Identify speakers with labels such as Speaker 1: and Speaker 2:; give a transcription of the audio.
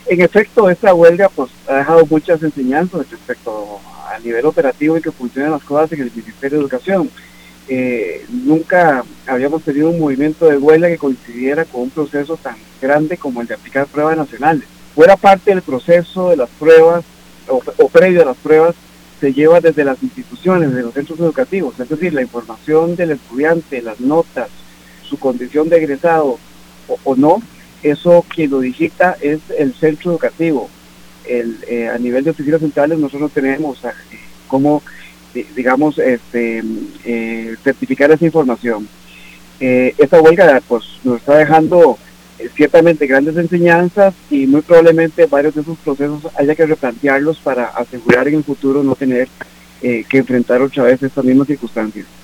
Speaker 1: En efecto, esta huelga pues ha dejado muchas enseñanzas respecto al nivel operativo y que funcionan las cosas en el Ministerio de Educación. Nunca habíamos tenido un movimiento de huelga que coincidiera con un proceso tan grande como el de aplicar pruebas nacionales. Fuera parte del proceso de las pruebas o previo a las pruebas, se lleva desde las instituciones, de los centros educativos, es decir, la información del estudiante, las notas, su condición de egresado o no, eso quien lo digita es el centro educativo. A nivel de oficinas centrales nosotros tenemos cómo, digamos, certificar esa información. Esta huelga pues nos está dejando ciertamente grandes enseñanzas y muy probablemente varios de esos procesos haya que replantearlos para asegurar en el futuro no tener que enfrentar otra vez estas mismas circunstancias.